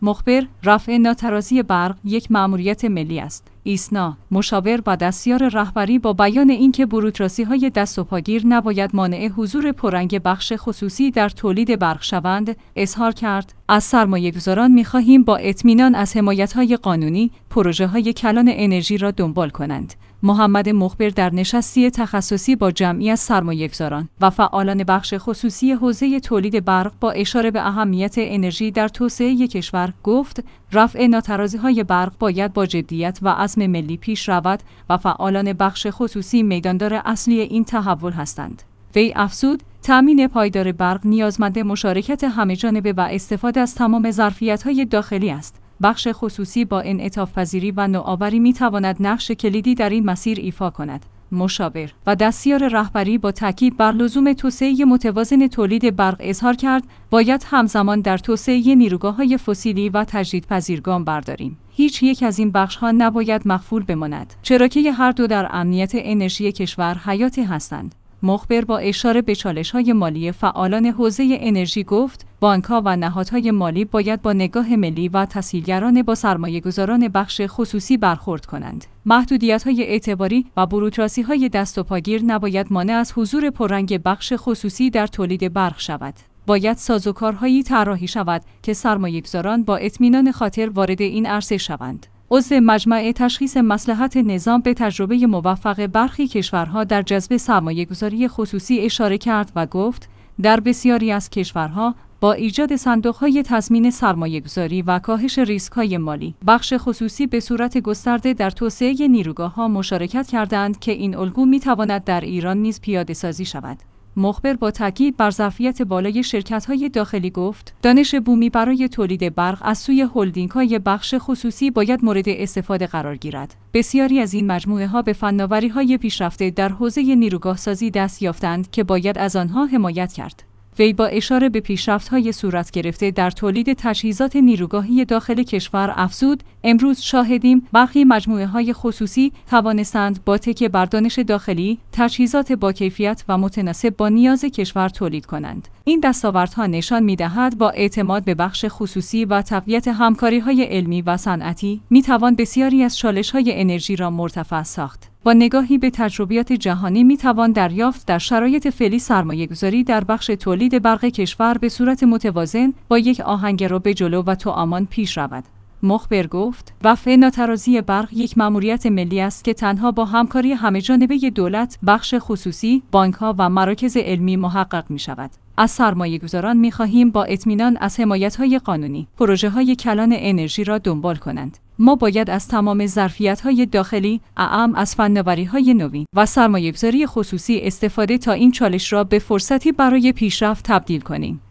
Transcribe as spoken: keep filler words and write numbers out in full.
مخبر: رفع ناترازی برق یک مأموریت ملی است. ایسنا: مشاور و دستیار رهبری با بیان اینکه بوروکراسی‌های دست و پاگیر نباید مانع حضور پررنگ بخش خصوصی در تولید برق شوند، اظهار کرد: از سرمایه‌گذاران می‌خواهیم با اطمینان از حمایت‌های قانونی پروژه‌های کلان انرژی را دنبال کنند. محمد مخبر در نشستی تخصصی با جمعی از سرمایه‌گذاران و فعالان بخش خصوصی حوزه تولید برق با اشاره به اهمیت انرژی در توسعه کشور گفت: رفع ناترازی‌های برق باید با جدیت و عزم ملی پیش رود و فعالان بخش خصوصی میداندار اصلی این تحول هستند. وی افزود: تأمین پایدار برق نیازمند مشارکت همه‌جانبه و استفاده از تمام ظرفیت‌های داخلی است. بخش خصوصی با انعطاف پذیری و نوآوری می‌تواند نقش کلیدی در این مسیر ایفا کند. مشاور و دستیار رهبری با تاکید بر لزوم توسعه متوازن تولید برق اظهار کرد: باید همزمان در توسعه نیروگاه‌های فسیلی و تجدیدپذیر گام برداریم. هیچ یک از این بخش‌ها نباید مغفول بماند، چرا که هر دو در امنیت انرژی کشور حیاتی هستند. مخبر با اشاره به چالش‌های مالی فعالان حوزه انرژی گفت: بانک‌ها و نهادهای مالی باید با نگاه ملی و تسهیلگرانه با سرمایه‌گذاران بخش خصوصی برخورد کنند. محدودیت‌های اعتباری و بوروکراسی‌های دست و پاگیر نباید مانع از حضور پررنگ بخش خصوصی در تولید برق شود. باید سازوکارهایی طراحی شود که سرمایه‌گذاران با اطمینان خاطر وارد این عرصه شوند. عضو مجمع تشخیص مصلحت نظام به تجربه موفق برخی کشورها در جذب سرمایه‌گذاری خصوصی اشاره کرد و گفت: در بسیاری از کشورها با ایجاد صندوق‌های تضمین سرمایه‌گذاری و کاهش ریسک‌های مالی، بخش خصوصی به صورت گسترده در توسعه نیروگاه‌ها مشارکت کردند که این الگو می‌تواند در ایران نیز پیاده‌سازی شود. مخبر با تاکید بر ظرفیت بالای شرکت‌های داخلی گفت: دانش بومی برای تولید برق از سوی هلدینگ‌های بخش خصوصی باید مورد استفاده قرار گیرد. بسیاری از این مجموعه‌ها به فناوری‌های پیشرفته در حوزه نیروگاه‌سازی دست یافتند که باید از آنها حمایت کرد. وی با اشاره به پیشرفت‌های صورت گرفته در تولید تجهیزات نیروگاهی داخل کشور افزود: امروز شاهدیم برخی مجموعه‌های خصوصی توانستند با تکیه بر دانش داخلی تجهیزات با کیفیت و متناسب با نیاز کشور تولید کنند. این دستاوردها نشان می‌دهد با اعتماد به بخش خصوصی و تقویت همکاری‌های علمی و صنعتی می‌توان بسیاری از چالش‌های انرژی را مرتفع ساخت. با نگاهی به تجربیات جهانی می‌توان دریافت در شرایط فعلی سرمایه‌گذاری در بخش تولید برق کشور به صورت متوازن با یک آهنگرو به جلو و توامان پیش رود. مخبر گفت: رفع ناترازی برق یک مأموریت ملی است که تنها با همکاری همه‌جانبه دولت، بخش خصوصی، بانک‌ها و مراکز علمی محقق می‌شود. از سرمایه‌گذاران می‌خواهیم با اطمینان از حمایت‌های قانونی پروژه‌های کلان انرژی را دنبال کنند. ما باید از تمام ظرفیت‌های داخلی، اعم از فناوری‌های نوین و سرمایه‌گذاری خصوصی استفاده تا این چالش را به فرصتی برای پیشرفت تبدیل کنیم.